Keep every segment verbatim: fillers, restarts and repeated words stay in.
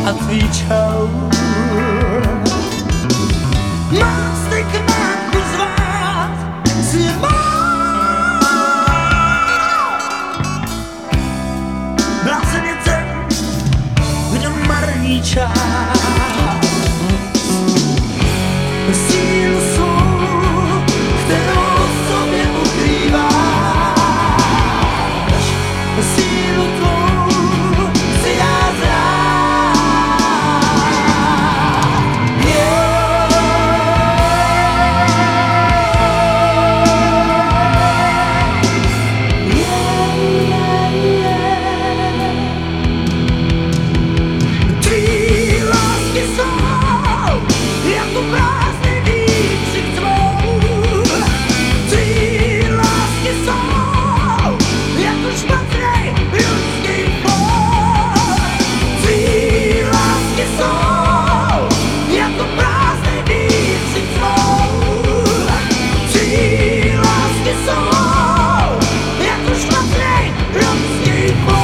a cvičou. Mám styk máku zvát si mám. Blázen je ten, kdo marní čas. Sílu svou, kterou v sobě ukrýváš, sílu tvou si já znám. Yeah. Yeah, yeah, yeah. Tvý lásky jsou jako prázdný výkřik tvou. Tvý lásky jsou jako špatnej lidský boj. Tvý lásky jsou jako prázdný výkřik tvou. Tvý lásky jsou jako špatnej lidský boj.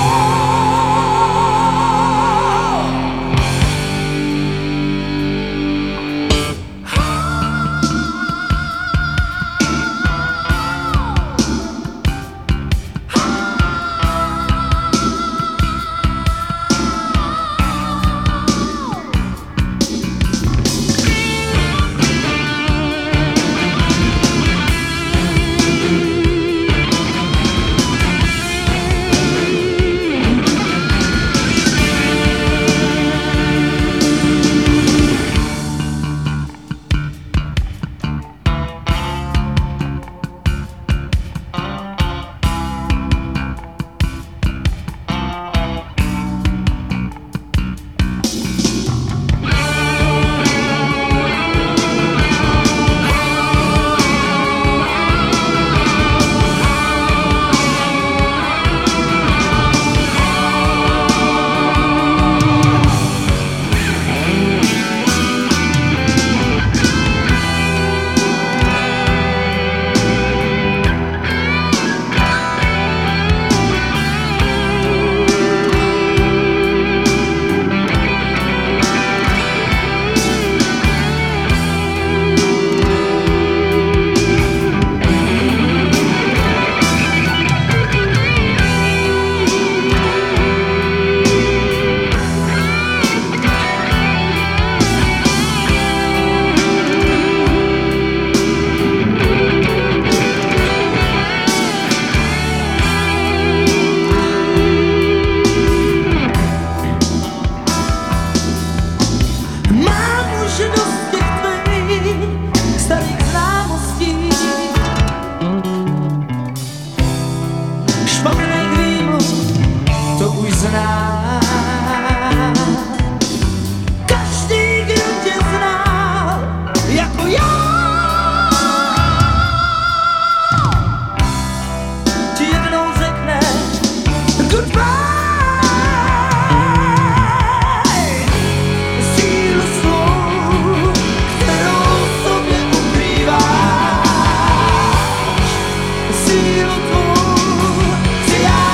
Každý, kdo tě znal jako já, ti jednou řekne goodbye. Sílu svou, kterou v sobě ukrýváš, sílu tvou si já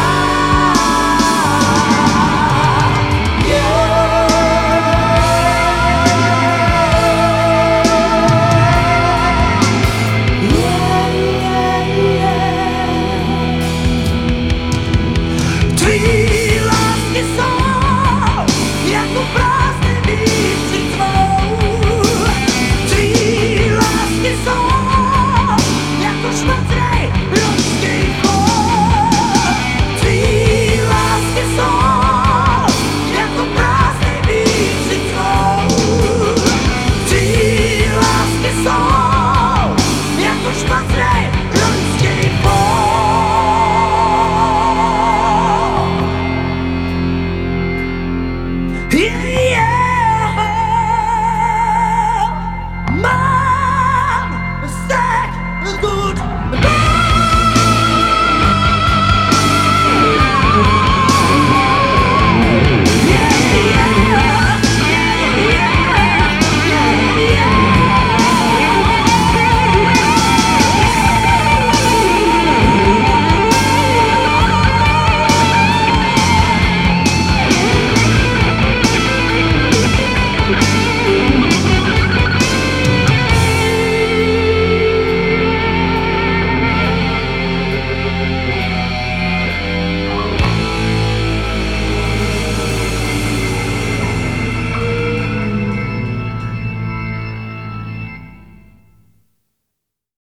znám. Tvý lásky jsou jako prázdný výkřik tvou. Tvý lásky jsou jako špatnej lidský boj. Tvý lásky jsou jako prázdný výkřik tvou. Tvý lásky jsou jako špatnej lidský boj. Yeah.